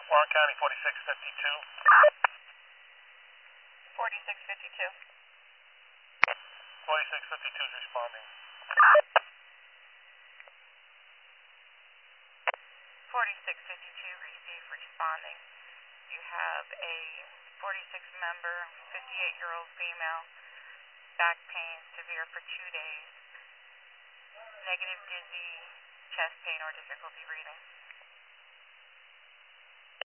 Warren County 4652. 4652. 4652 is responding. 4652 receive responding. You have a 46 member, 58-year-old female, back pain severe for 2 days, negative dizzy, chest pain or difficulty breathing.